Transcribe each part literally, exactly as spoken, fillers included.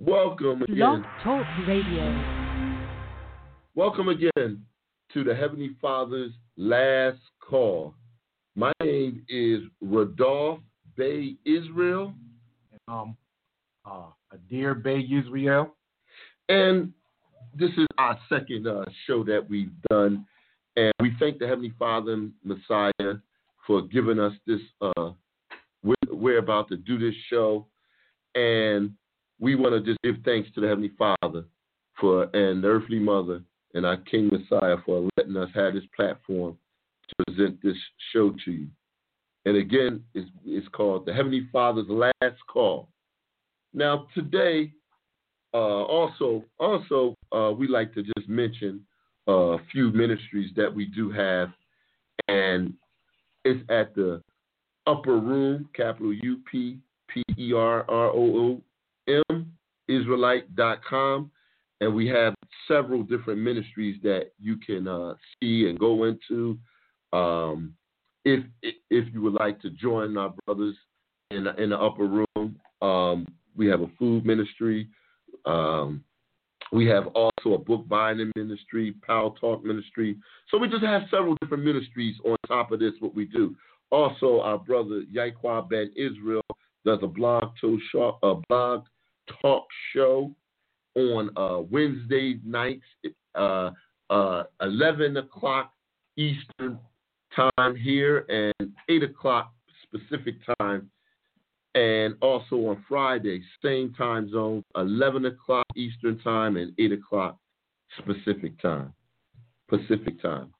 Welcome Blog again. Talk Radio. Welcome again to the Heavenly Father's Last Call. My name is Rodolph Bey Israel. Um, uh, Adair Bey Israel. And this is our second uh, show that we've done. And we thank the Heavenly Father and Messiah for giving us this. Uh, we're, we're about to do this show. And we want to just give thanks to the Heavenly Father for and the Earthly Mother and our King Messiah for letting us have this platform to present this show to you. And again, it's, it's called the Heavenly Father's Last Call. Now, today, uh, also, also uh, we like to just mention uh, a few ministries that we do have, and it's at the Upper Room, capital U P P E R R O O M, Israelite dot com, and we have several different ministries that you can uh, see and go into. Um, if if you would like to join our brothers in the, in the upper room, um, we have a food ministry. Um, we have also a book binding ministry, Power Talk ministry. So we just have several different ministries on top of this, what we do. Also, our brother Yaquah Ben Israel does a blog, to show, a blog talk show on uh, Wednesday nights, uh, uh, eleven o'clock Eastern time here and eight o'clock Pacific time. And also on Friday, same time zone, eleven o'clock Eastern time and eight o'clock Pacific time. Pacific time.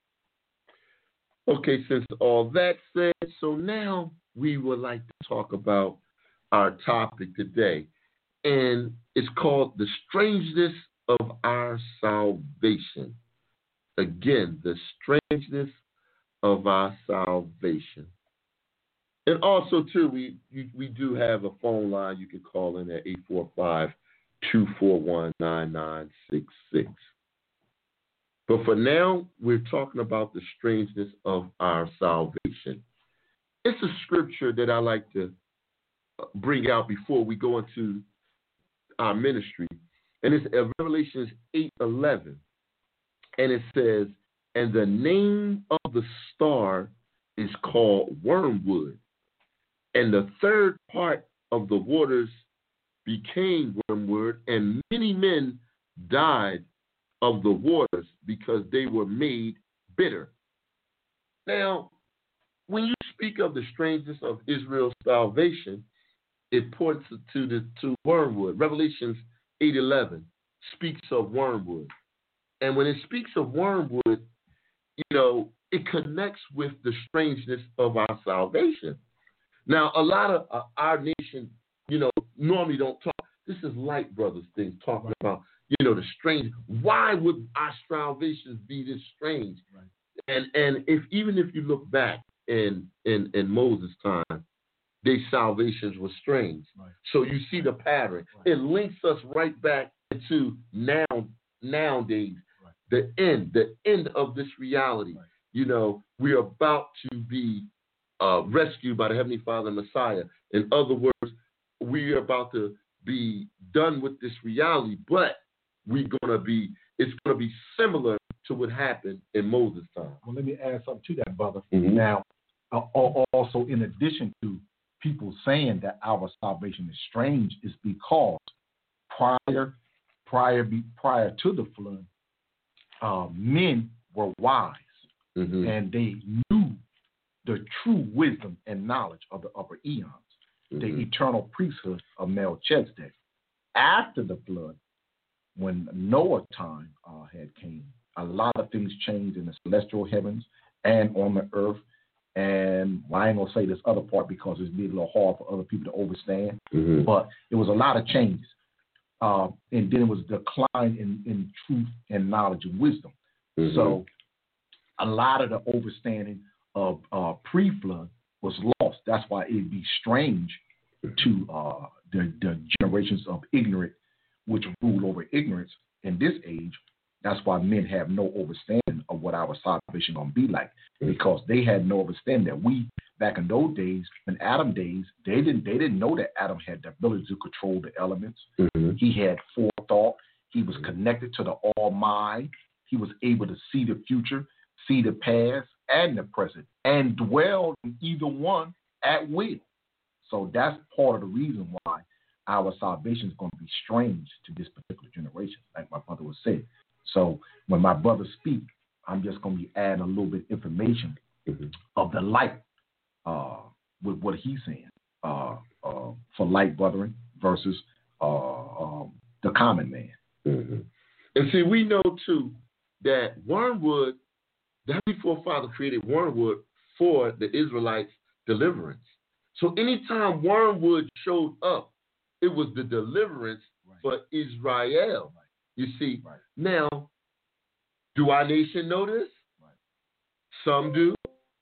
Okay, since all that said, so now we would like to talk about our topic today. And it's called The Strangeness of Our Salvation. Again, the strangeness of our salvation. And also, too, we you, we do have a phone line you can call in at eight four five, two four one, nine nine six six. But for now, we're talking about the strangeness of our salvation. It's a scripture that I like to bring out before we go into our ministry. And it's Revelation eight eleven. And it says, and the name of the star is called Wormwood. And the third part of the waters became wormwood, and many men died of the waters because they were made bitter. Now, when you speak of the strangeness of Israel's salvation, it points to the to wormwood. Revelation eight eleven speaks of wormwood. And when it speaks of wormwood, you know, it connects with the strangeness of our salvation. Now, a lot of uh, our nation, you know, normally don't talk. This is Light Brothers things talking about, you know, the strange. Why would our salvation be this strange? Right. And and if even if you look back in in, in Moses' time, their salvations were strange. Right. So you see the pattern. Right. It links us right back to now nowadays. Right. The end, the end of this reality. Right. You know, we're about to be uh, rescued by the Heavenly Father Messiah. In other words, we're about to be done with this reality, but we're gonna be. It's gonna be similar to what happened in Moses' time. Well, let me add something to that, brother. Mm-hmm. Now, uh, also in addition to people saying that our salvation is strange, is because prior, prior, prior to the flood, uh, men were wise, mm-hmm. and they knew the true wisdom and knowledge of the upper eons, mm-hmm. the eternal priesthood of Melchizedek. After the flood, when Noah's time uh, had came, a lot of things changed in the celestial heavens and on the earth. And well, I ain't gonna say this other part because it's been a little hard for other people to understand. Mm-hmm. But it was a lot of changes, uh, and then it was a decline in, in truth and knowledge and wisdom. Mm-hmm. So a lot of the understanding of uh, pre-flood was lost. That's why it'd be strange to uh, the, the generations of ignorant, which rule over ignorance in this age, That's why men have no understanding of what our salvation going to be like, because they had no understanding that we, back in those days, in Adam days, they didn't they didn't know that Adam had the ability to control the elements. Mm-hmm. He had forethought. He was connected to the Almighty. He was able to see the future, see the past and the present, and dwell in either one at will. So that's part of the reason why our salvation is going to be strange to this particular generation, like my brother was saying. So when my brothers speak, I'm just going to be adding a little bit of information mm-hmm. of the light uh, with what he's saying uh, uh, for light brethren versus uh, um, the common man. Mm-hmm. And see, we know too that wormwood, the Heavenly Forefather created wormwood for the Israelites' deliverance. So anytime wormwood showed up, it was the deliverance right. for Israel. Right. You see, right. now, do our nation know this? Right. Some do,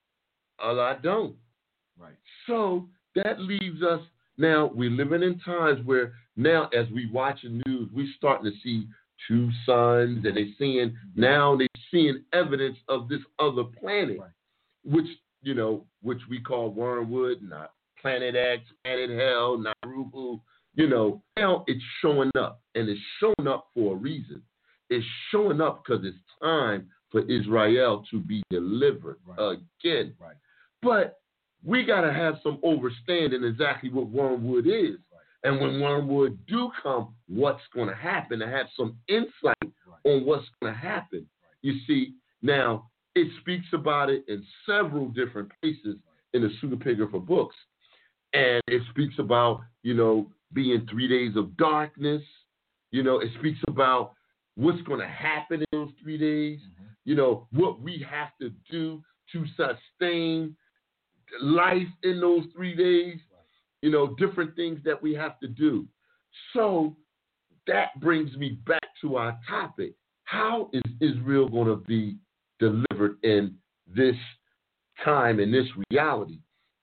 a lot don't. Right. So that leaves us, now we're living in times where now as we watch the news, we're starting to see two suns, and they're seeing, now they're seeing evidence of this other planet, right. which, you know, which we call wormwood, not Planet X, Planet Hell, not Rubu. You know, now it's showing up, and it's showing up for a reason. It's showing up because it's time for Israel to be delivered right. again. Right. But we got to have some understanding exactly what wormwood is. Right. And when wormwood do come, what's going to happen, to have some insight right. on what's going to happen. Right. You see, now, it speaks about it in several different places right. in the pseudepigrapha books. And it speaks about, you know, being three days of darkness. You know, it speaks about what's going to happen in those three days. Mm-hmm. You know, what we have to do to sustain life in those three days. Right. You know, different things that we have to do. So that brings me back to our topic. How is Israel going to be delivered in this time, in this reality?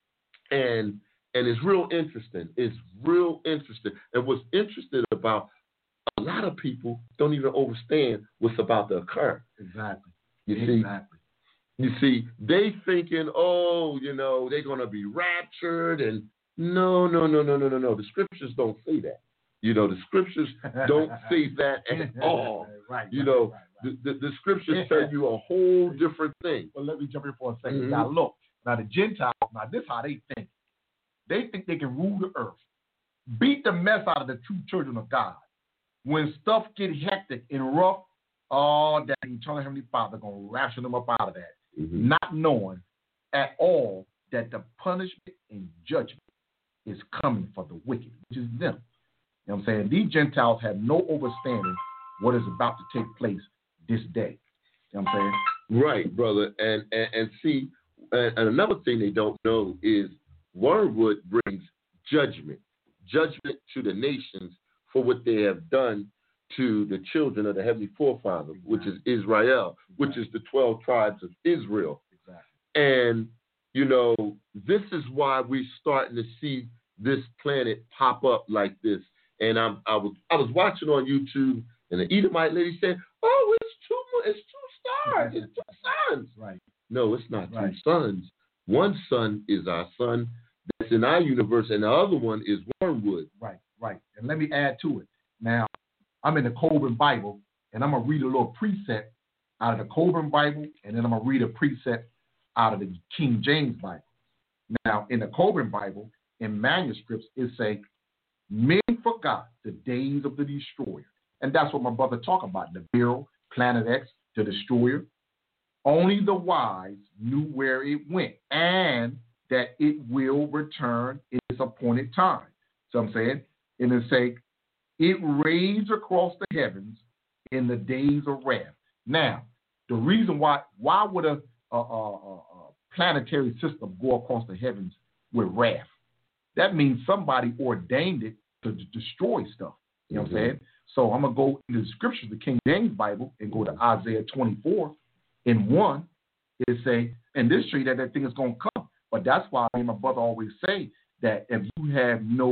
And And it's real interesting. It's real interesting. And what's interesting about a lot of people don't even understand what's about to occur. Exactly. You exactly. see, you see, they thinking, oh, you know, they're gonna be raptured, and no, no, no, no, no, no, no. The scriptures don't say that. You know, the scriptures don't say that at all. Right. You right, know, right, right. The, the the scriptures tell you a whole different thing. Well, let me jump in for a second. Mm-hmm. Now look, now the Gentiles, now this is how they think. They think they can rule the earth, beat the mess out of the true children of God. When stuff get hectic and rough, all that eternal Heavenly Father going to ration them up out of that, mm-hmm. not knowing at all that the punishment and judgment is coming for the wicked, which is them. You know what I'm saying? These Gentiles have no understanding what is about to take place this day. You know what I'm saying? Right, brother. And and, and see, and, and another thing they don't know is wormwood brings judgment, judgment to the nations for what they have done to the children of the Heavenly Forefather, exactly. which is Israel, exactly. which is the twelve tribes of Israel. Exactly. And, you know, this is why we're starting to see this planet pop up like this. And I'm, I was I was watching on YouTube, and the Edomite lady said, oh, it's two, it's two stars, it's two suns. Right. No, it's not right. two suns. One sun is our sun that's in our universe, and the other one is wormwood. Right, right. And let me add to it. Now, I'm in the Coburn Bible, and I'm going to read a little precept out of the Coburn Bible, and then I'm going to read a precept out of the King James Bible. Now, in the Coburn Bible, in manuscripts, it say, men forgot the days of the destroyer. And that's what my brother talking about, the Bureau, Planet X, the destroyer. Only the wise knew where it went, and that it will return in its appointed time. So I'm saying, and it say, it raised across the heavens in the days of wrath. Now, the reason why, why would a, a, a, a planetary system go across the heavens with wrath? That means somebody ordained it to d- destroy stuff. You know mm-hmm. what I'm saying? So I'm going to go into the scriptures, the King James Bible, and go to Isaiah twenty-four. In one, it say, and this show you that that thing is going to come. But that's why me and my brother always say that if you have no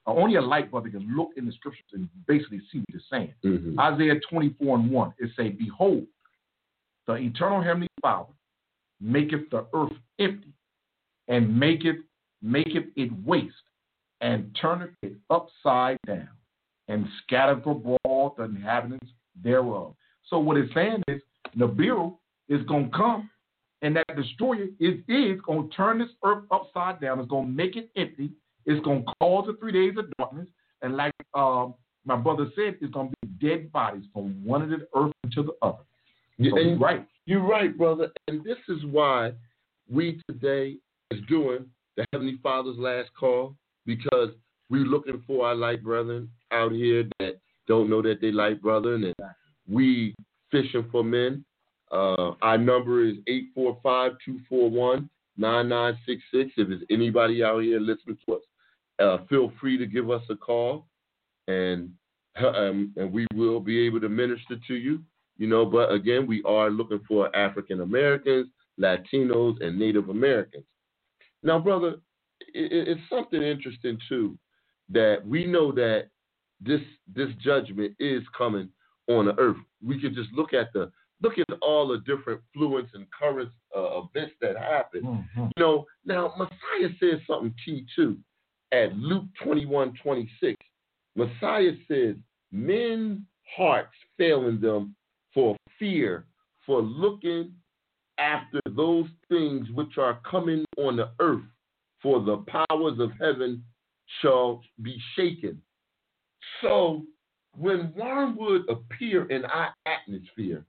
uh, only a light brother can look in the scriptures and basically see what it's saying. Mm-hmm. Isaiah twenty-four and one, it say, behold, the eternal heavenly Father maketh the earth empty, and maketh maketh it waste, and turneth it upside down, and scattereth abroad the inhabitants thereof. So what it's saying is, Nibiru is going to come, and that destroyer is, is going to turn this earth upside down. It's going to make it empty. It's going to cause the three days of darkness. And like um, my brother said, it's going to be dead bodies from one end of the earth to the other. So and you're right. You're right, brother. And this is why we today is doing the Heavenly Father's last call, because we're looking for our light brethren out here that don't know that they light brethren, and we fishing for men. Uh, our number is eight four five, two four one, nine nine six six. If there's anybody out here listening to us, uh, feel free to give us a call, and um, and we will be able to minister to you. You know, but again, we are looking for African Americans, Latinos, and Native Americans. Now, brother, it, it's something interesting too, that we know that this this judgment is coming on the earth. We can just look at the look at all the different fluence and currents uh, events that happen. Mm-hmm. You know, now Messiah says something key too at Luke twenty-one twenty-six. Messiah says, men's hearts failing them for fear, for looking after those things which are coming on the earth, for the powers of heaven shall be shaken. So when wormwood appear in our atmosphere,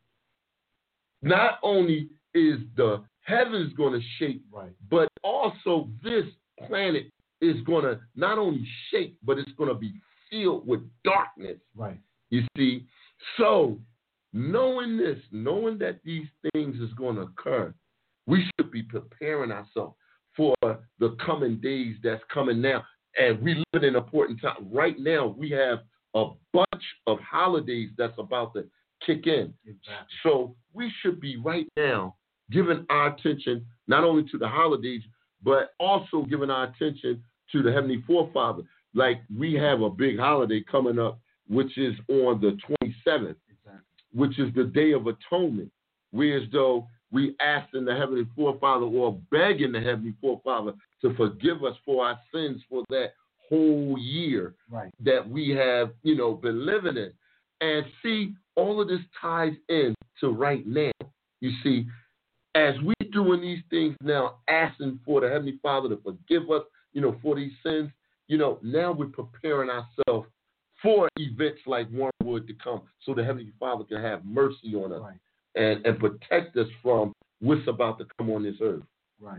not only is the heavens going to shake, right, but also this planet is going to not only shake, but it's going to be filled with darkness. Right. You see, so knowing this, knowing that these things is going to occur, we should be preparing ourselves for the coming days that's coming now. And we live in an important time. Right now, we have a bunch of holidays that's about to kick in. Exactly. So we should be right now giving our attention not only to the holidays, but also giving our attention to the Heavenly Forefather. Like we have a big holiday coming up, which is on the twenty-seventh. Which is the Day of Atonement, whereas though we asking the Heavenly Forefather or begging the Heavenly Forefather to forgive us for our sins for that whole year, right, that we have, you know, been living in. And see, all of this ties in to right now. You see, as we doing these things now, asking for the Heavenly Father to forgive us, you know, for these sins, you know, now we're preparing ourselves for events like wormwood to come, so the Heavenly Father can have mercy on us, right, and, and protect us from what's about to come on this earth. Right.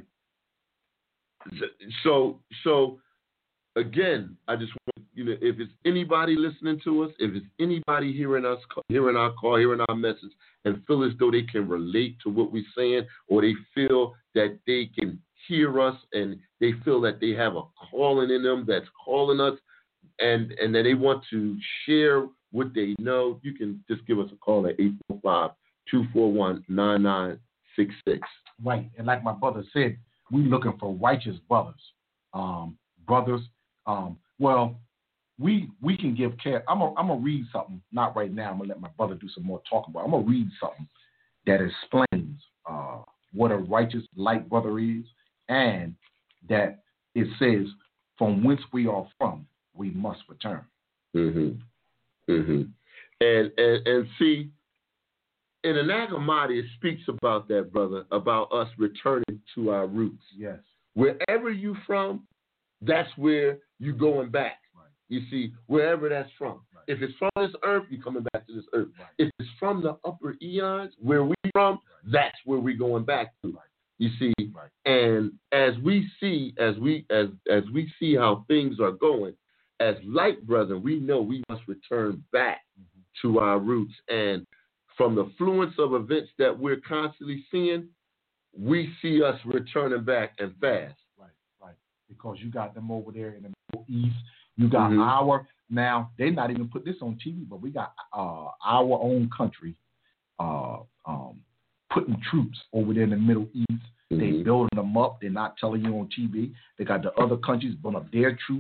So, so again, I just want, you know, if it's anybody listening to us, if it's anybody hearing us, hearing our call, hearing our message, and feel as though they can relate to what we're saying, or they feel that they can hear us, and they feel that they have a calling in them that's calling us, and and that they want to share what they know, you can just give us a call at eight four five, two four one, nine nine six six. Right. And like my brother said, we're looking for righteous brothers. Um, brothers, um, well, we we can give care. I'm going I'm to read something, not right now. I'm going to let my brother do some more talking about it. I'm going to read something that explains uh, what a righteous light brother is, and that it says, from whence we are from, we must return. Mm-hmm. Mm-hmm. And, and and see, in the Nag Hammadi, it speaks about that, brother, about us returning to our roots. Yes. Wherever you from, that's where you going back. Right. You see, wherever that's from. Right. If it's from this earth, you're coming back to this earth. Right. If it's from the upper eons, where we from, right, that's where we're going back to. Right. You see, right, and as we see, as we as as we see how things are going, as light brethren, we know we must return back mm-hmm. to our roots. And from the fluence of events that we're constantly seeing, we see us returning back and fast. Right, right. Because you got them over there in the Middle East. You got mm-hmm. our, now, they not even put this on T V, but we got uh, our own country uh, um, putting troops over there in the Middle East. Mm-hmm. They building them up. They're not telling you on T V. They got the other countries putting up their troops.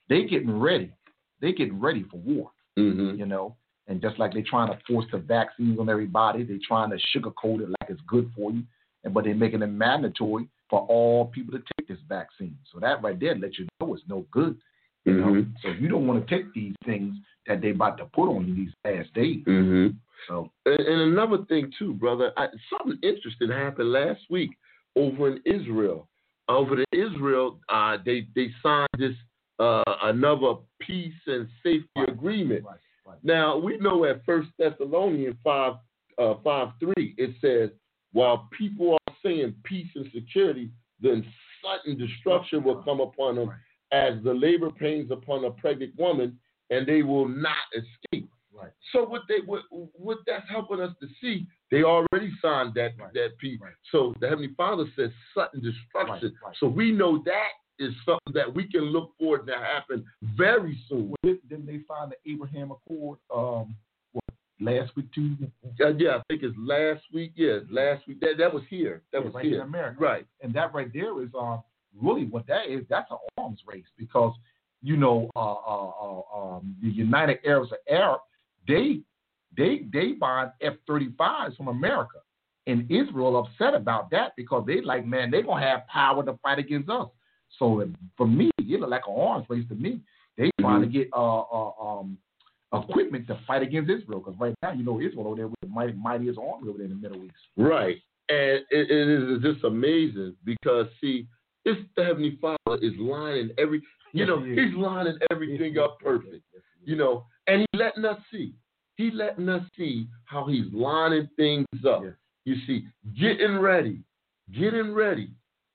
they getting ready. They getting ready for war. Mm-hmm. You know, and just like they're trying to force the vaccines on everybody, they're trying to sugarcoat it like it's good for you, and but they're making it mandatory for all people to take this vaccine. So that right there lets you know it's no good. You mm-hmm. know, so you don't want to take these things that they about to put on you these last days. Mm-hmm. So, and, and another thing too, brother, I, something interesting happened last week over in Israel. Over in Israel, uh, they they signed this uh, another peace and safety right. agreement. Right. Right. Now we know at First Thessalonians five uh, five three it says, while people are saying peace and security, then sudden destruction will come upon them. Right. As the labor pains upon a pregnant woman, and they will not escape. Right. So what they what, what that's helping us to see, they already signed that right. that peace. Right. So the Heavenly Father says sudden destruction. Right. Right. So we know that is something that we can look forward to happen very soon. Well, didn't they sign the Abraham Accord um, what, last week too? Uh, yeah, I think it's last week. Yeah, last week. That that was here. That yeah, was right here. in America. Right. And that right there is um. Really, what that is, that's an arms race because, you know, uh, uh, uh, um, the United Arabs of Arab, they they they buying F thirty-fives from America. And Israel upset about that because they like, man, they're going to have power to fight against us. So for me, it look like an arms race to me. They trying mm-hmm. to get uh, uh, um, equipment to fight against Israel because right now, you know, Israel over there with the mighty, mightiest army over there in the Middle East. Right. And it, it is just amazing because, see, it's the Heavenly Father is lining every, you yes, know, he he's lining everything yes, up perfect, yes, you know, and he's letting us see. He's letting us see how he's lining things up. Yes. You see, getting ready, getting ready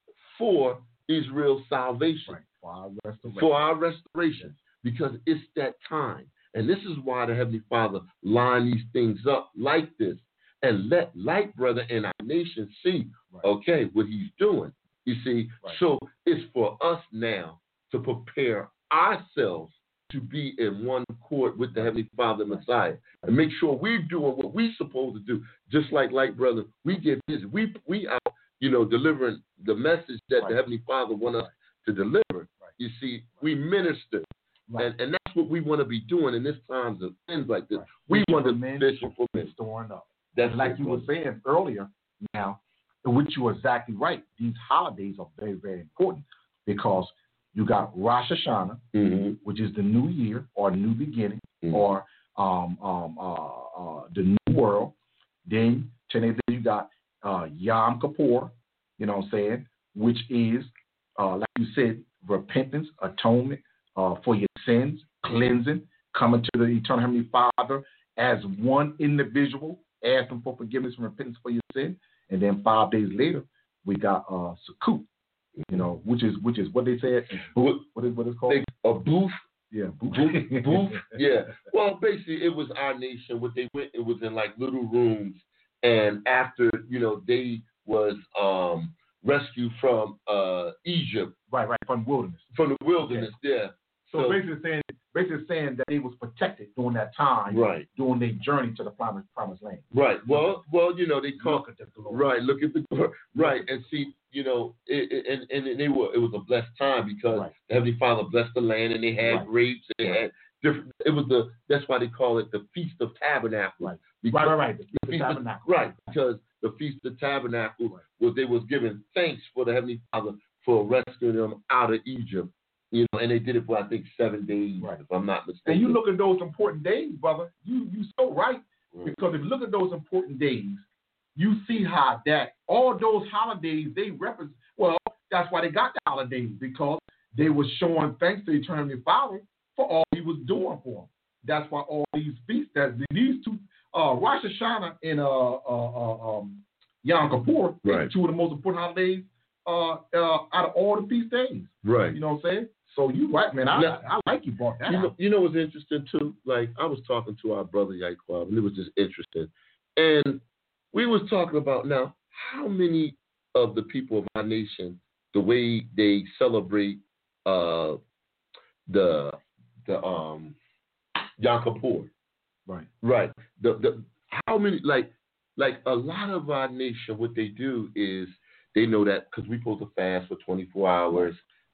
for Israel's salvation, right. for our restoration. For our restoration, because it's that time. And this is why the Heavenly Father line these things up like this and let light brother in our nation see, right. okay, what he's doing. You see, right. so it's for us now to prepare ourselves to be in one accord with the Heavenly Father and Messiah, and make sure we're doing what we're supposed to do. Just like Light Brother, we get busy. We we out, you know, delivering the message that right. the Heavenly Father wants us to deliver. Right. You see, we minister, right. and and that's what we want to be doing in this times of things like this. Right. We want to vision for men storing up. That's like you were saying earlier. Now. Which you are exactly right. These holidays are very, very important because you got Rosh Hashanah, mm-hmm. which is the new year or new beginning, mm-hmm. or um, um, uh, uh, the new world. Then today you got uh, Yom Kippur, you know what I'm saying, which is, uh, like you said, repentance, atonement uh, for your sins, cleansing, coming to the eternal Heavenly Father as one individual, asking for forgiveness and repentance for your sin. And then five days later, we got uh, Sukkot, you know, which is which is what they said. What, what is what it's called? A booth. Yeah, booth. Booth. booth. Yeah. Well, basically, it was our nation. What they went, it was in like little rooms, and after you know they was um, rescued from uh, Egypt. Right, right, from the wilderness. From the wilderness, okay. yeah. So, so basically saying, basically saying that they was protected during that time, right? During their journey to the promised promised land, right? Well, well, you know they call look at the glory. Right. Look at the right and see, you know, it, it, and and they were it was a blessed time because right. the Heavenly Father blessed the land and they had right. grapes and they right. had different. It was the that's why they call it the Feast of Tabernacles. Right. Because, right. Right. Right. The Feast, the Feast of of Tabernacles. Right. Because the Feast of Tabernacles right. was they was giving thanks for the Heavenly Father for rescuing them out of Egypt. You know, and they did it for I think seven days, right. if I'm not mistaken. And you look at those important days, brother. You you so right mm. because if you look at those important days, you see how that all those holidays they represent. Well, that's why they got the holidays because they were showing thanks to the Eternal Father for all He was doing for them. That's why all these feasts, that these two, uh, Rosh Hashanah and uh, uh, uh, um, Yom Kippur, right. two of the most important holidays uh, uh, out of all the feast days. Right. You know what I'm saying? So you right, man. I, now, I like you brought that you know, out. you know what's interesting too? Like I was talking to our brother Yaquab, and it was just interesting. And we was talking about now how many of the people of our nation, the way they celebrate uh, the the um, Yom Kippur. Right. Right. The the how many like like a lot of our nation, what they do is they know that because we're supposed to fast for twenty-four hours.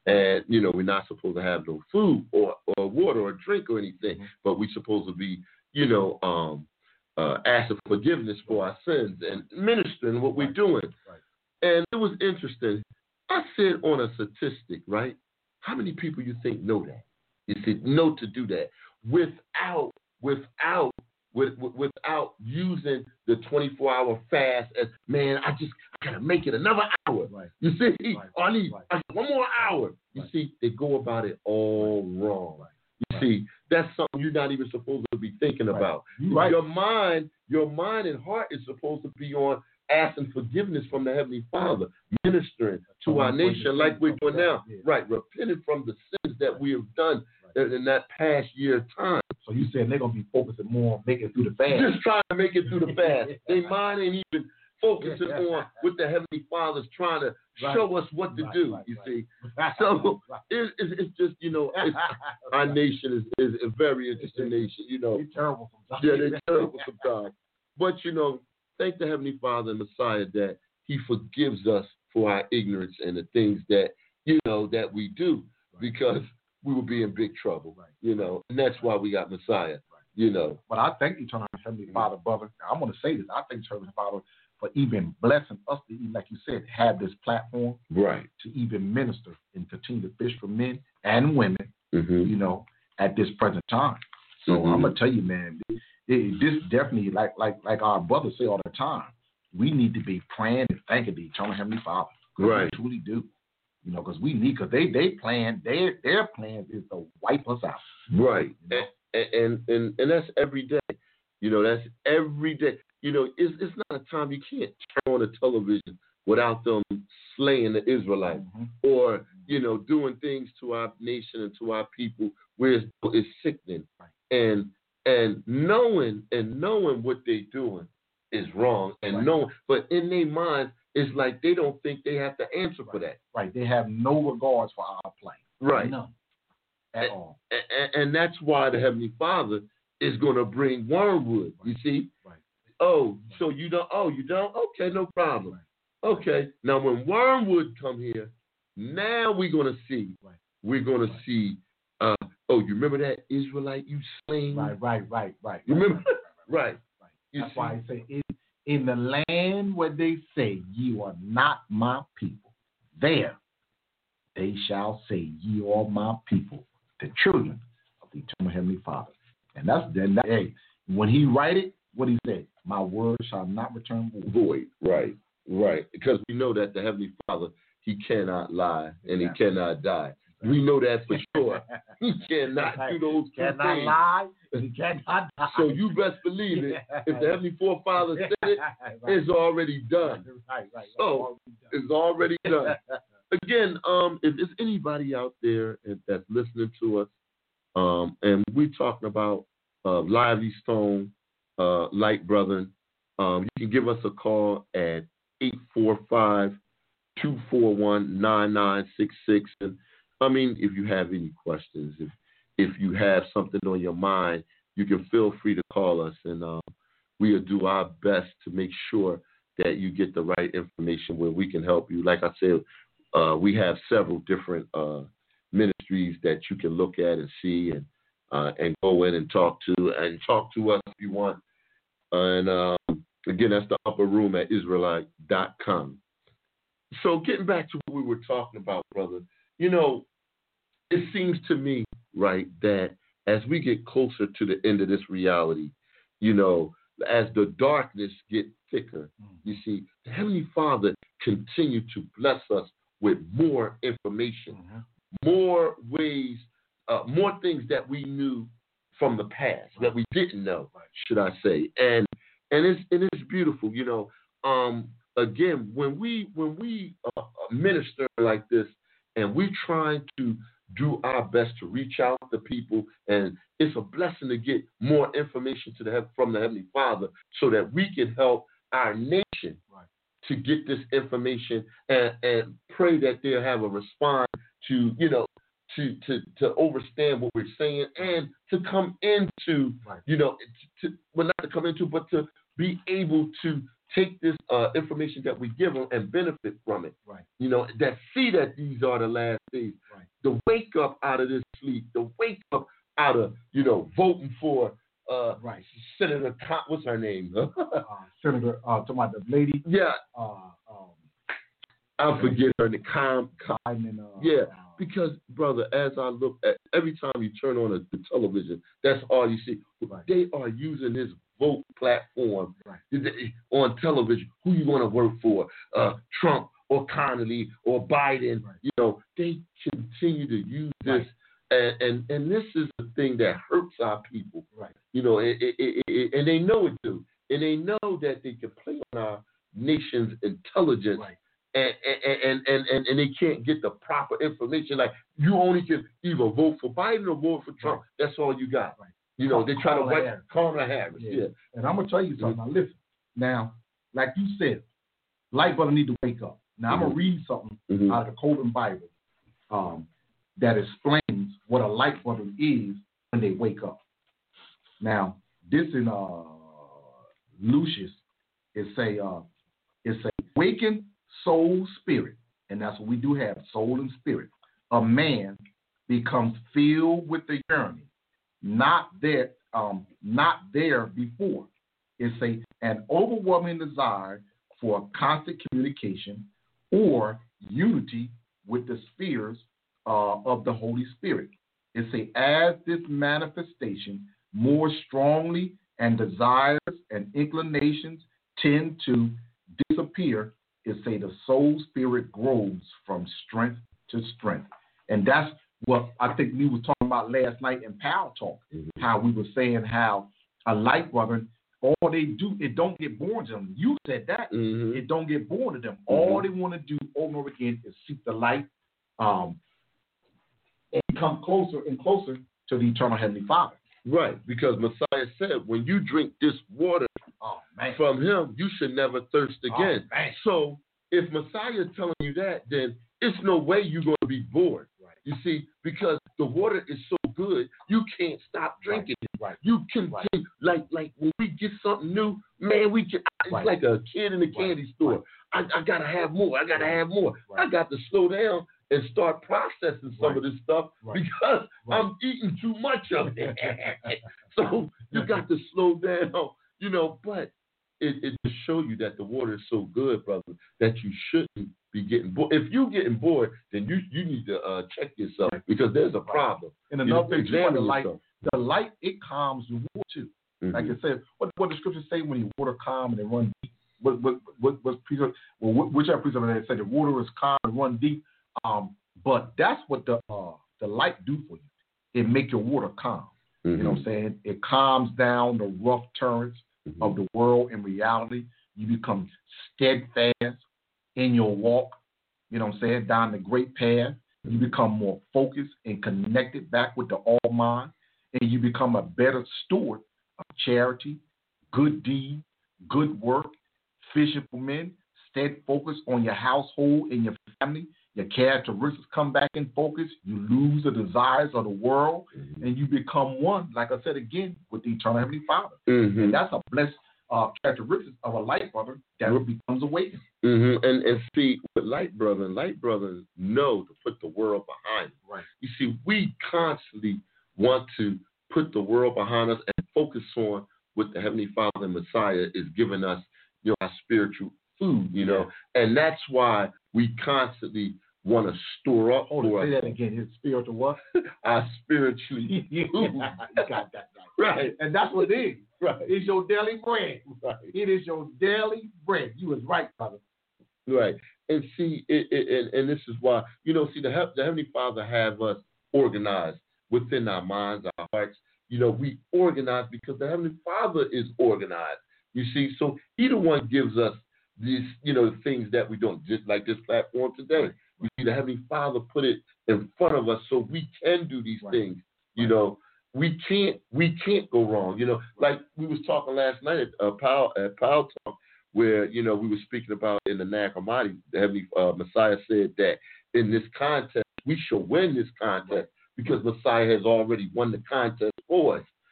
And, you know, we're not supposed to have no food or, or water or drink or anything, mm-hmm. but we're supposed to be, you know, um, uh, asking forgiveness for our sins and ministering what we're doing. Right. And it was interesting. I said on a statistic, right? How many people you think know that? You said know to do that without, without, with, with, without using the twenty-four hour fast as, man, I just I gotta make it another hour. Right. You see, Right. oh, I need Right. I need one more hour. You Right. see, they go about it all wrong. Right. You Right. see, that's something you're not even supposed to be thinking Right. about. You're right. Your mind, your mind and heart is supposed to be on asking forgiveness from the Heavenly Father, ministering to our nation like we're doing now. Yeah. Right, repenting from the sins that we have done in, in that past year of time. So you said they're going to be focusing more on making it through the fast. Just trying to make it through the fast. Their mind ain't even focusing on what the Heavenly Father's trying to Right. show us what to Right, do, right, you right. see. So it, it, it's just, you know, it's, our nation is, is a very interesting nation, you know. They're terrible sometimes. Yeah, they're terrible sometimes. But, you know, thank the Heavenly Father and Messiah that He forgives us for our ignorance and the things that, you know, that we do, right. because we will be in big trouble, right. you know, and that's why we got Messiah, right. you know. But I thank Eternal Heavenly Father, brother. I'm going to say this. I thank Heavenly Father for even blessing us to, like you said, have this platform, right, to even minister and continue to fish for men and women, mm-hmm. you know, at this present time. So mm-hmm. I'm gonna tell you, man, it, it, this definitely, like like like our brothers say all the time, we need to be praying and thanking the Eternal Heavenly Father. Right, we truly do, you know, because we need, because they they plan their their plan is to wipe us out. Right, you know? and, and and and that's every day. You know, that's every day. You know, it's it's not a time you can't turn on the television without them slaying the Israelites mm-hmm. or, you know, doing things to our nation and to our people where it's, it's sickening. Right. And and knowing and knowing what they're doing is wrong. And right. knowing, but in their minds, it's like they don't think they have to answer right. for that. Right. They have no regards for our plan. Right. None. At and, all. And, and that's why the Heavenly Father is going to bring wormwood. Right. You see? Right. Oh, right. so you don't? Oh, you don't? Okay, no problem. Right. Okay. Now, when wormwood come here, now we're going to see. Right. We're going right. to see. Uh, oh, you remember that Israelite you slain? Right, right, right, right. You remember? Right. right. right. You That's see? why I say, in, in the land where they say, ye are not my people, there they shall say, ye are my people, the children of the Eternal Heavenly Father. And that's, then that, hey, when he write it, what he said, my word shall not return void. Void, right, right. Because we know that the Heavenly Father, He cannot lie and exactly. He cannot die. We know that for sure. He cannot do those two cannot things. lie, he cannot die. So you best believe it. Yeah. If the Heavenly Forefather said it, right. it's already done. Right, right. So it's already done. Again, um, if there's anybody out there that's listening to us, um, and we're talking about uh, Lively Stone, uh, Light Brethren, um, you can give us a call at eight four five, two four one, nine nine six six. And I mean, if you have any questions, if if you have something on your mind, you can feel free to call us, and um, we'll do our best to make sure that you get the right information where we can help you. Like I said, uh, we have several different uh, ministries that you can look at and see and uh, and go in and talk to and talk to us if you want. And um, again, that's the upper room at Israelite dot com. So getting back to what we were talking about, brother, you know, it seems to me, right, that as we get closer to the end of this reality, you know, as the darkness get thicker, you see, the Heavenly Father continue to bless us with more information, mm-hmm. more ways, uh, more things that we knew from the past right. that we didn't know, right. should I say? And and it's and it's beautiful, you know. Um, again, when we when we uh, minister like this, and we trying to do our best to reach out to people, and it's a blessing to get more information to the from the Heavenly Father, so that we can help our nation right. to get this information and, and pray that they'll have a response to, you know, to to to understand what we're saying and to come into, right. you know, to, well, not to come into, but to be able to take this uh, information that we give them and benefit from it. Right. You know, that see that these are the last days. Right. The wake up out of this sleep, the wake up out of, you know, voting for uh, right. Senator, Con- what's her name? uh, Senator, uh, talking about the lady. Yeah. Uh, um, I forget her name. Com, com, and, uh, yeah, uh, because, brother, as I look at every time you turn on a, the television, that's all you see. Right. They are using this vote platform right. on television. Who you want to work for? Uh, Trump or Connolly or Biden? Right. You know, they continue to use this, right. and, and and this is the thing that hurts our people. Right. You know, it, it, it, it, and they know it do, and they know that they can play on our nation's intelligence. Right. And and, and and and they can't get the proper information. Like, you only can either vote for Biden or vote for Trump. Right. That's all you got. Right. You know, they try Kamala to Harris. Kamala Harris. Yeah. yeah. And I'm gonna tell you something. Mm-hmm. Now listen. Now, like you said, light brother need to wake up. Now mm-hmm. I'm gonna read something mm-hmm. out of the Coven Bible um, that explains what a light brother is when they wake up. Now, this in uh, Lucius, it say uh, it say waken soul, spirit, and that's what we do have, soul and spirit. A man becomes filled with the yearning, not there, um, not there before. It's a an overwhelming desire for constant communication or unity with the spheres uh, of the Holy Spirit. It's a as this manifestation more strongly and desires and inclinations tend to disappear. Is say the soul spirit grows from strength to strength. And that's what I think we were talking about last night in Power Talk, mm-hmm. how we were saying how a light brother, all they do, it don't get bored to them. You said that. Mm-hmm. It don't get bored to them. Mm-hmm. All they want to do over and over again is seek the light um, and come closer and closer to the eternal Heavenly Father. Right, because Messiah said, when you drink this water oh, man. from him, you should never thirst again. Oh, so if Messiah is telling you that, then it's no way you're going to be bored. Right. You see, because the water is so good, you can't stop drinking it. Right. You can, right. like like when we get something new, man, we can, it's right. like a kid in the candy right. store. Right. I, I got to have more. I got to have more. Right. I got to slow down and start processing some right. of this stuff right. because right. I'm eating too much of it. So you got to slow down, you know, but it, it just shows you that the water is so good, brother, that you shouldn't be getting bored. If you're getting bored, then you, you need to uh, check yourself right. because there's a problem. And another thing, too, the light, the light, it calms the water, too. Mm-hmm. Like I said, what what the scriptures say when the water calm and it run deep? What what what what precept? Well, whichever precept they say the water is calm and run deep. Um, but that's what the uh, the light do for you. It make your water calm. Mm-hmm. You know what I'm saying? It calms down the rough currents mm-hmm. of the world and reality. You become steadfast in your walk. You know what I'm saying? Down the great path. You become more focused and connected back with the All Mind, and you become a better steward of charity, good deed, good work, fishing for men, steady focus on your household and your family. Your characteristics come back in focus. You lose the desires of the world, mm-hmm. and you become one, like I said again, with the eternal Heavenly Father. Mm-hmm. And that's a blessed uh, characteristic of a light brother that mm-hmm. becomes awakened. Mm-hmm. And and see, with light brother, light brothers know to put the world behind them. Right. You see, we constantly want to put the world behind us and focus on what the Heavenly Father and Messiah is giving us, you know, our spiritual food, you know, yeah. and that's why we constantly want to store up oh, for say us. that again. His spiritual what? Our spiritually you got that right. Right. And that's what it is. Right. It's your daily bread. Right. It is your daily bread. You was right, brother. Right. And see, it, it, and, and this is why, you know, see, the, the Heavenly Father have us organized within our minds, our hearts. You know, we organize because the Heavenly Father is organized. You see, so either one gives us these, you know, things that we don't, just like this platform today. You see, the Heavenly Father put it in front of us so we can do these right. things. You right. know, we can't, we can't go wrong. You know, like we was talking last night at uh, Power at Power Talk, where you know we were speaking about in the Nag Hammadi, the Heavenly uh, Messiah said that in this contest we shall win this contest right. because Messiah has already won the contest for us.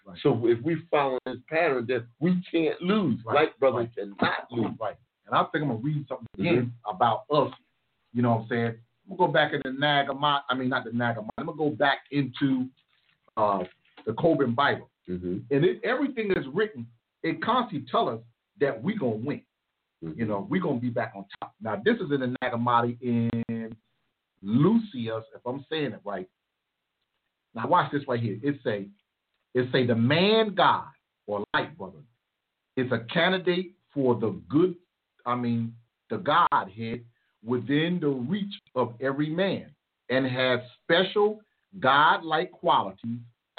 Right. So if we follow this pattern, then we can't lose. Right. Light brothers Right. cannot lose. Right. And I think I'm going to read something again Mm-hmm. about us. You know what I'm saying? I'm going to go back into Nag Hammadi. I mean, not the Nag Hammadi. I'm going to go back into uh, the Coben Bible. Mm-hmm. And it, everything that's written, it constantly tells us that we're going to win. Mm-hmm. You know, we're going to be back on top. Now, this is in the Nag Hammadi in Lucius, if I'm saying it right. Now, watch this right here. It say, it say the man God, or light brother, is a candidate for the good, I mean, the Godhead within the reach of every man, and has special God-like qualities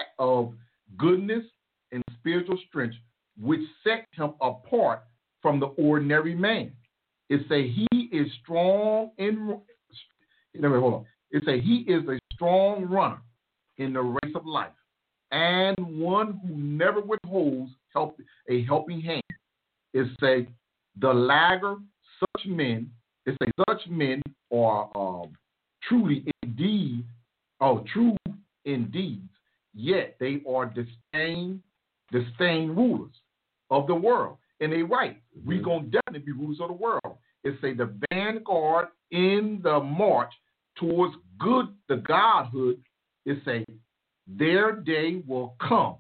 of goodness and spiritual strength, which set him apart from the ordinary man. It say he is strong in. Wait, hold on. It say he is a strong runner in the race of life, and one who never withholds help a helping hand. It say the laggard, such men. It say such men are um, truly indeed, oh, true indeed. Yet they are disdain, disdain rulers of the world, and they right. Mm-hmm. We gonna definitely be rulers of the world. It say the vanguard in the march towards good, the godhood. It say their day will come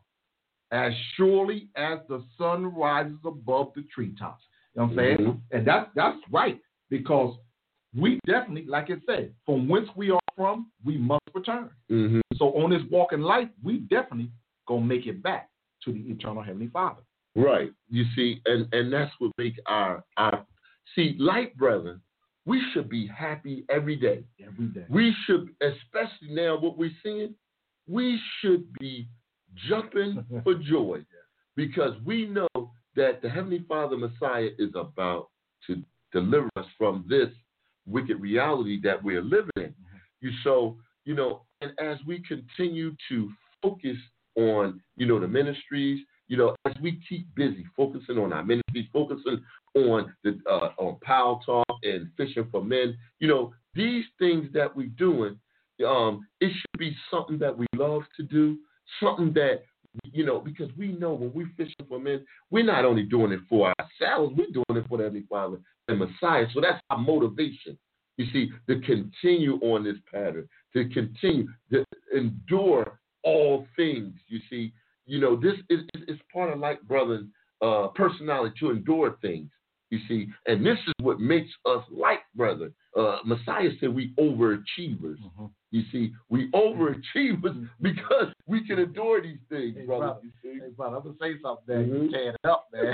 as surely as the sun rises above the treetops. You know what I'm saying? Mm-hmm. And that's that's right, because we definitely, like it said, from whence we are from, we must return. Mm-hmm. So on this walk in life, we definitely gonna make it back to the eternal Heavenly Father. Right. You see, and, and that's what makes our our see, light brethren, we should be happy every day. Every day. We should, especially now what we're seeing, we should be jumping for joy, because we know that the Heavenly Father Messiah is about to deliver us from this wicked reality that we're living in. Mm-hmm. You so, you know, and as we continue to focus on, you know, the ministries, you know, as we keep busy focusing on our ministries, focusing on the uh, on Power Talk and Fishing for Men, you know, these things that we're doing, um, it should be something that we love to do, something that, you know, because we know when we're fishing for men, we're not only doing it for ourselves, we're doing it for the Heavenly Father and Messiah. So that's our motivation, you see, to continue on this pattern, to continue to endure all things, you see. You know, this is, is part of light brother's uh, personality, to endure things, you see. And this is what makes us light brother. Uh, Messiah said we overachievers. Mm-hmm. You see, we overachievers because we can endure these things, hey, brother. brother. You see? Hey, brother, I'm going to say something there. Mm-hmm. You tearing it up, man.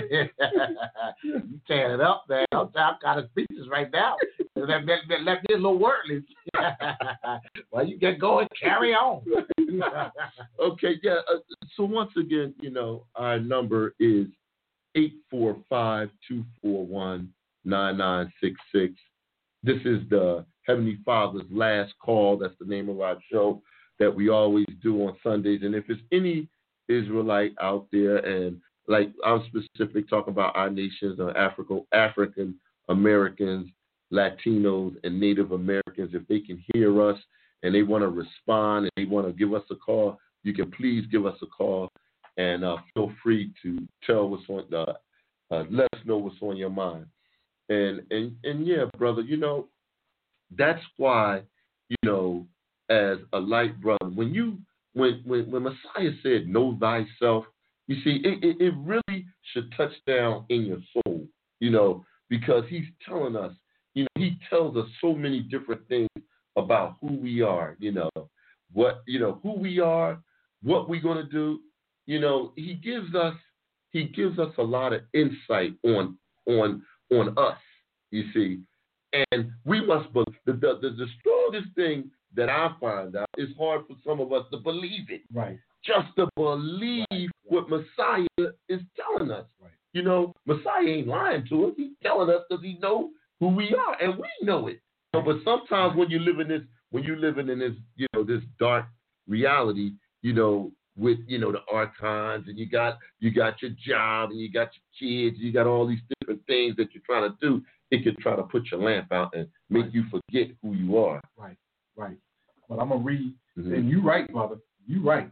You tearing it up, man. I'm, I'm kind of speechless right now. Let, let, let, let me a little wordless. Well, you get going, carry on. Okay, yeah. Uh, so once again, you know, our number is eight four five, two four one, nine nine six six. This is the Heavenly Father's Last Call. That's the name of our show that we always do on Sundays. And if there's any Israelite out there, and like I'm specific talking about our nations, uh, African, African Americans, Latinos, and Native Americans, if they can hear us and they want to respond and they want to give us a call, you can please give us a call, and uh, feel free to tell what's on the, uh, let us know what's on your mind. And and and yeah, brother, you know, that's why, you know, as a light brother, when you when when, when Messiah said, "Know thyself," you see, it, it, it really should touch down in your soul, you know, because he's telling us, you know, he tells us so many different things about who we are, you know, what, you know, who we are, what we're going to do. You know, he gives us he gives us a lot of insight on on on us, you see. And we must believe. The, the, the, the strongest thing that I find out is hard for some of us to believe it. Right. Just to believe right. what Messiah is telling us. Right. You know, Messiah ain't lying to us. He's telling us because he knows who we are, and we know it. So, but sometimes when you live in this, when you're living in this, you know, this dark reality, you know, with, you know, the archons, and you got you got your job, and you got your kids, you got all these different things that you're trying to do, it could try to put your lamp out and make right. you forget who you are. Right, right. But I'm going to read, mm-hmm. and you right, brother, you right.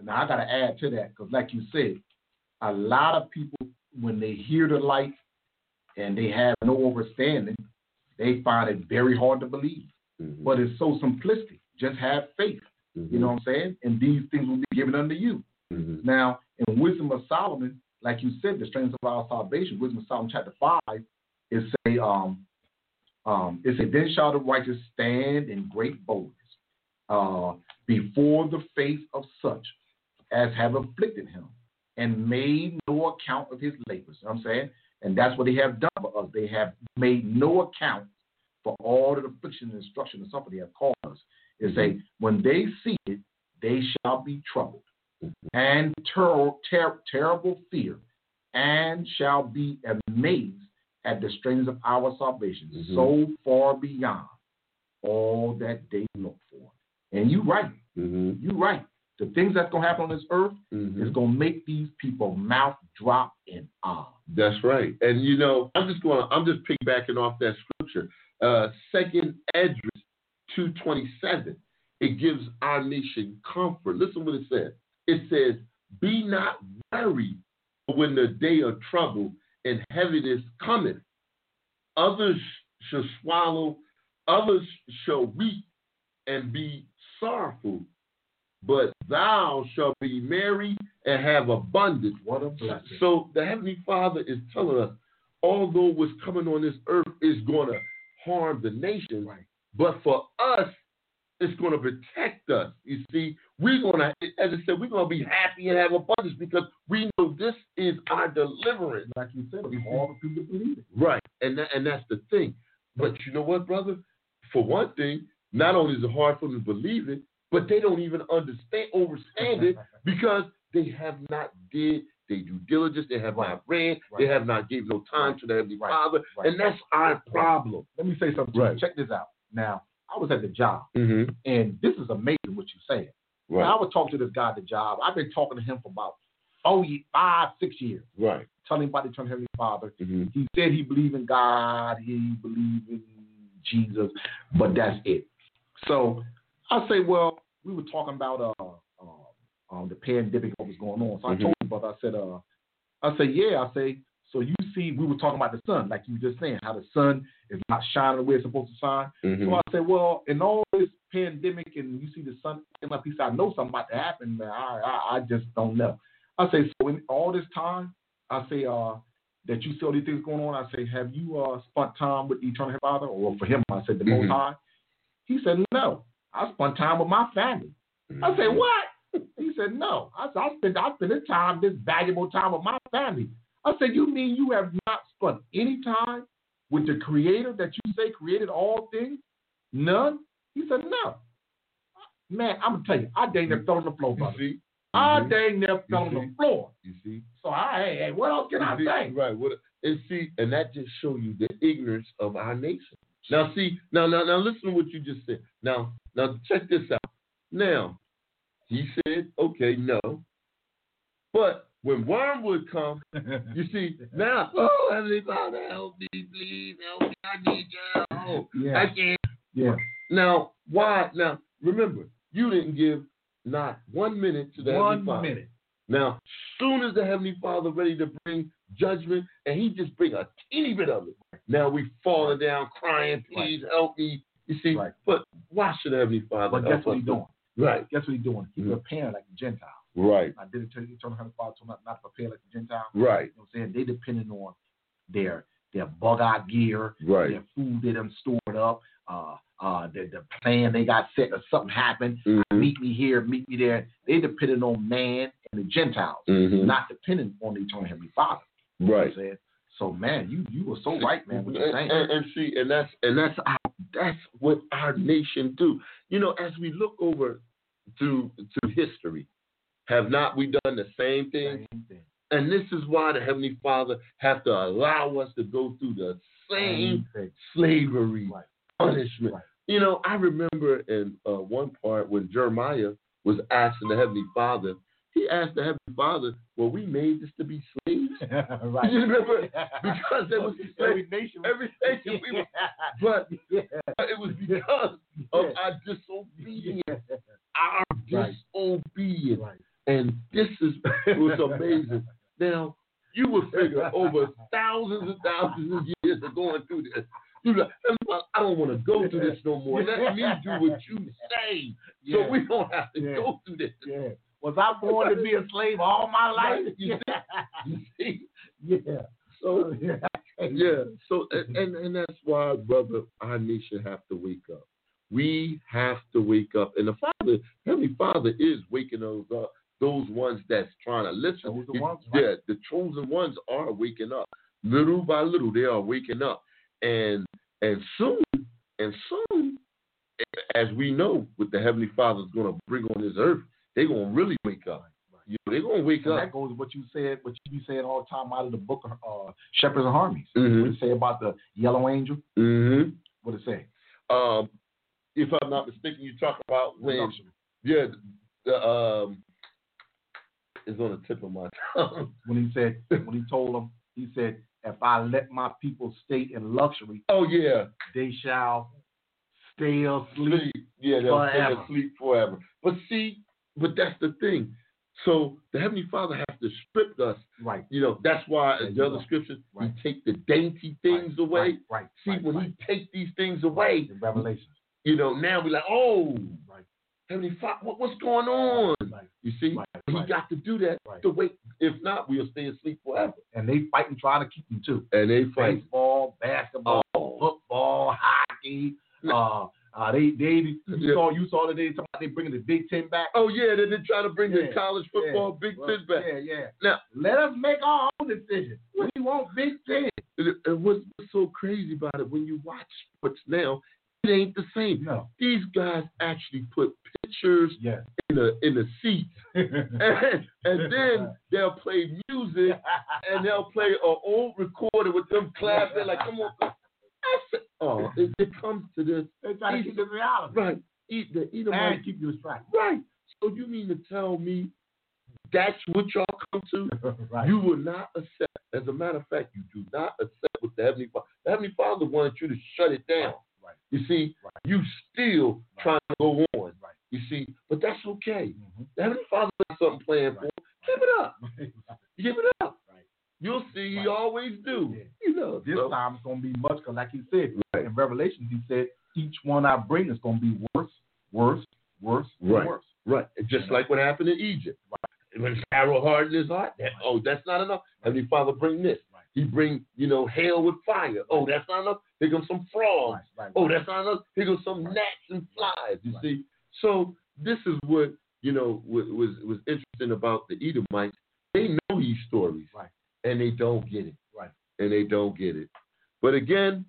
now I got to add to that because, like you said, a lot of people, when they hear the light and they have no understanding, they find it very hard to believe. Mm-hmm. But it's so simplistic. Just have faith. Mm-hmm. You know what I'm saying? And these things will be given unto you. Mm-hmm. Now, in Wisdom of Solomon, like you said, the strength of our salvation, Wisdom of Solomon chapter five, it say, um, um, it say, then shall the righteous stand in great boldness uh, before the face of such as have afflicted him and made no account of his labors. You know what I'm saying? And that's what they have done for us. They have made no account for all the affliction and instruction and something they have called us. It say, when they see it, they shall be troubled and ter- ter- terrible fear, and shall be amazed at the strength of our salvation, mm-hmm. so far beyond all that they look for. And you're right. Mm-hmm. You're right. The things that's going to happen on this earth mm-hmm. is going to make these people mouth drop in awe. That's right. And, you know, I'm just going to, I'm just piggybacking off that scripture. Uh, Second Esdras two twenty-seven. It gives our nation comfort. Listen what it says. It says, be not worried when the day of trouble and heaviness cometh. Others shall swallow, others shall weep and be sorrowful. But thou shalt be merry and have abundance. What a blessing. So the Heavenly Father is telling us, although what's coming on this earth is going to harm the nation, right. but for us, it's going to protect us. You see, we're going to, as I said, we're going to be happy and have abundance because we know this is our deliverance. Like you said, it's hard for people to believe it. Right, and that, and that's the thing. But you know what, brother? For one thing, not only is it hard for them to believe it, but they don't even understand, understand it because they have not did their due diligence. They have right. not read. Right. They have not given no time right. to the Heavenly right. Father, right. and that's our problem. Let me say something. Right. Check this out. Now, I was at the job, mm-hmm. and this is amazing what you're saying. Right. Now, I would talk to this guy at the job. I've been talking to him for about four, five, six years. Right. Telling him about the eternal Heavenly Father. Mm-hmm. He said he believed in God. He believed in Jesus, but that's it. So I say, well, we were talking about uh, uh, um, the pandemic, what was going on. So mm-hmm. I told him, brother, I said, uh, I said, yeah, I say, so you see, we were talking about the sun, like you were just saying, how the sun is not shining the way it's supposed to shine. Mm-hmm. So I said, well, in all this pandemic and you see the sun, and like he said, I know something about to happen, man. I, I, I just don't know. I say, so in all this time, I say, uh, that you see all these things going on, I say, have you uh, spent time with the Eternal Father? Or for him, I said, the mm-hmm. Most High? He said, no. I spent time with my family. Mm-hmm. I said, what? He said, no. I said, I spent, I spent this time, this valuable time with my family. I said, you mean you have not spent any time with the Creator that you say created all things? None? He said, no. Man, I'm going to tell you, I dang near fell on the floor, brother. You see? I mm-hmm. dang near fell on the floor. You see? So, I, hey, hey, what else can you I see? say? Right. What, and see, and that just shows you the ignorance of our nation. Now, see, now, now, now, listen to what you just said. Now, now, check this out. Now, he said, okay, no. But when Wormwood comes, you see, now, oh, Heavenly Father, help me, please, help me, I need your help. Yeah. I can't. Yeah. Now, why? Now, remember, you didn't give not one minute to the one Heavenly Father. One minute. Now, soon as the Heavenly Father ready to bring judgment, and he just bring a teeny bit of it, now we falling right. down, crying, please right. help me. You see, right. but why should the Heavenly Father But guess what he's doing? Right. Guess what he's doing? He's mm-hmm. preparing like the Gentiles. Right. I didn't tell you, Eternal Heavenly Father told not, not to prepare like the Gentiles. Right. You know what I'm saying? They depending on their their bug-out gear, right. their food they done stored up, uh, uh, the, the plan they got set or something happened. Mm-hmm. Meet me here, meet me there. They depending on man and the Gentiles, mm-hmm. not depending on the Eternal Heavenly Father. You know right. what I'm saying? So man, you you were so right, man. What you're saying. And, and see, and that's and that's our, that's what our nation do. You know, as we look over through through history, have not we done the same thing? Same thing. And this is why the Heavenly Father have to allow us to go through the same slavery, right. punishment. Right. You know, I remember in uh, one part when Jeremiah was asking the Heavenly Father, he asked the Heavenly Father, well, we made this to be slaves? right. You remember? Because there was every nation. Every nation we were, but yeah. it was because of our disobedience. Our right. disobedience. Right. And this is was amazing. Now, you would figure over thousands and thousands of years of going through this. You're like, I don't want to go through this no more. Let me do what you say Yeah. so we don't have to Yeah. go through this. Yeah. Was I born to be a slave all my life? Right. You see? You see? Yeah. So, yeah. yeah. So, and, and, and that's why, brother, our nation have to wake up. We have to wake up. And the Father, Heavenly Father is waking those up. Those ones that's trying to listen. Those the ones, right? Yeah, the chosen ones are waking up. Little by little, they are waking up. And and soon, and soon, as we know, what the Heavenly Father is going to bring on this earth, they're going to really wake up. You know, they're going to wake and up. That goes with what you said, what you be saying all the time out of the book of uh, Shepherds and Armies. Mm-hmm. What it say about the yellow angel? Mm-hmm. What it say? Um, if I'm not mistaken, you talk about when, Luxury. yeah, the, um, it's on the tip of my tongue. When he said, when he told them, he said, if I let my people stay in luxury, Oh, yeah. they shall stay asleep. Sleep. Yeah, they'll stay forever. asleep forever. But see, but that's the thing. So the Heavenly Father has to strip us. Right. You know, that's why There in you the other go. scriptures, Right. He take the dainty things right. away. Right. Right. See, right. when right. He take these things away, in Revelations. you know, now we're like, oh, Right. Heavenly Father, what, what's going on? Right. You see, Right. He Right. got to do that Right. to wait. If not, we'll stay asleep forever. And they fight and try to keep them too. And they fight. Baseball, basketball, Oh. football, hockey. Uh, uh, they they you Yeah. saw you saw today talking about they bringing the Big Ten back. Oh yeah, then they try to bring Yeah. the college football Yeah. Big Well, Ten back. Yeah, yeah. Now, Let us make our own decision. We want Big Ten. and and what's so crazy about it, when you watch sports now, it ain't the same. No. These guys actually put pictures Yeah. in the in the seats, and, and then they'll play music, and they'll play an old recorder with them clapping like, "Come on!" I said, "Oh, it, it comes to this, They try to keep the reality. right? Eat the eat 'em And up. keep you distracted. Right. So you mean to tell me that's what y'all come to? Right. You will not accept. As a matter of fact, you do not accept what the Heavenly Father. The Heavenly Father wanted you to shut it down. Right. You see, Right. you still Right. trying to go on. Right. You see, but that's okay. Mhm. The Heavenly Father has something planned for Right. him. Give it up. Right. Give it up. Right. You'll see. Right. He always do. Yeah. You know. This so, time it's going to be much, because like he said, Right. in Revelations, he said, each one I bring is going to be worse, worse, worse, and Right. worse. right. Just like what happened in Egypt. Right. When Pharaoh hardened his heart, that, oh, that's not enough. Heavenly Father, bring this. Right. He bring, you know, hail with fire. Oh, that's not enough. Here comes some frogs. Right. Right. Oh, that's not enough. Here goes some Right. gnats and flies. You Right. see, so this is what you know was was, was interesting about the Edomites. They know these stories, Right. and they don't get it, Right. and they don't get it. But again,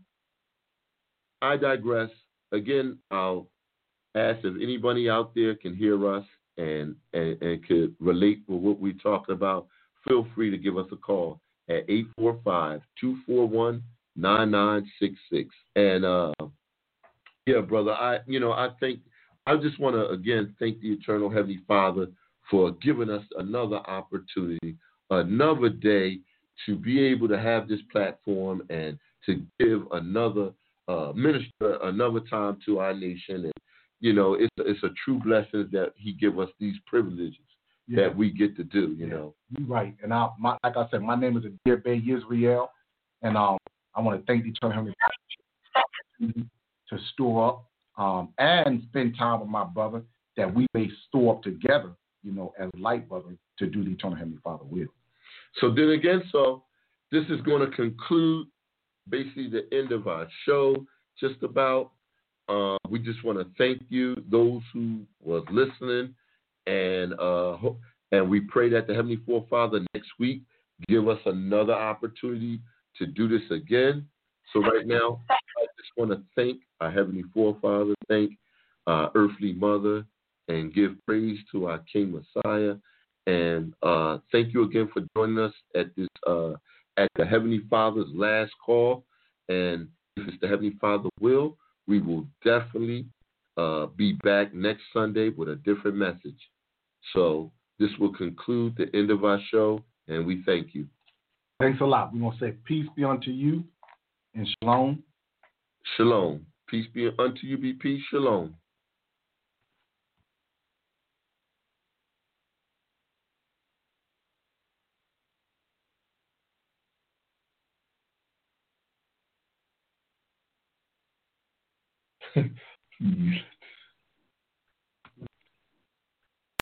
I digress. Again, I'll ask if anybody out there can hear us and and, and could relate with what we're talking about. Feel free to give us a call at eight four five, two four one, nine nine six six. And uh, yeah, brother, I you know I think I just want to again thank the Eternal Heavenly Father for giving us another opportunity, another day to be able to have this platform and to give another uh, minister another time to our nation. And you know, it's it's a true blessing that He give us these privileges Yeah. that we get to do. You Yeah. know. You're right. And I, my, like I said, my name is Adir Bey Yisrael, and um, I want to thank the Eternal Heavenly Father to store up um, and spend time with my brother, that we may store up together, you know, as light brother, to do the Eternal Heavenly Father will. So then again, so this is going to conclude basically the end of our show. Just about. Uh, we just want to thank you, those who was listening, and uh, ho- and we pray that the Heavenly Forefather next week give us another opportunity to do this again. So right now, I just want to thank our Heavenly Forefather, thank our earthly mother, and give praise to our King Messiah. And uh, thank you again for joining us at this uh, at the Heavenly Father's last call. And if it's the Heavenly Father will, we will definitely uh, be back next Sunday with a different message. So this will conclude the end of our show, and we thank you. Thanks a lot. We're going to say peace be unto you and shalom. Shalom. Peace be unto you, be peace. Shalom.